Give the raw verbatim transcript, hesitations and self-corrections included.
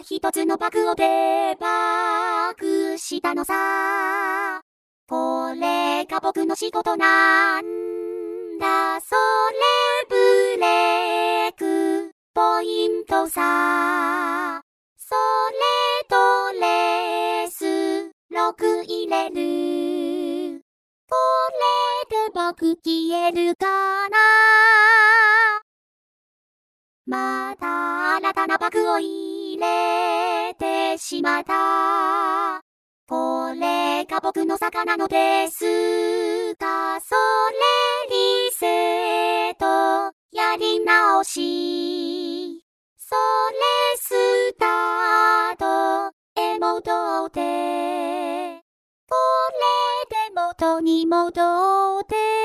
一つのバグをデバッグしたのさ。これが僕の仕事なんだ。それブレイクポイントさ。それとレースろく入れる。これで僕消えるかな。また新たなバグを入れてしまった。これが僕の坂なのですか。それリセットやり直し。それスタートへ戻って。これで元に戻って。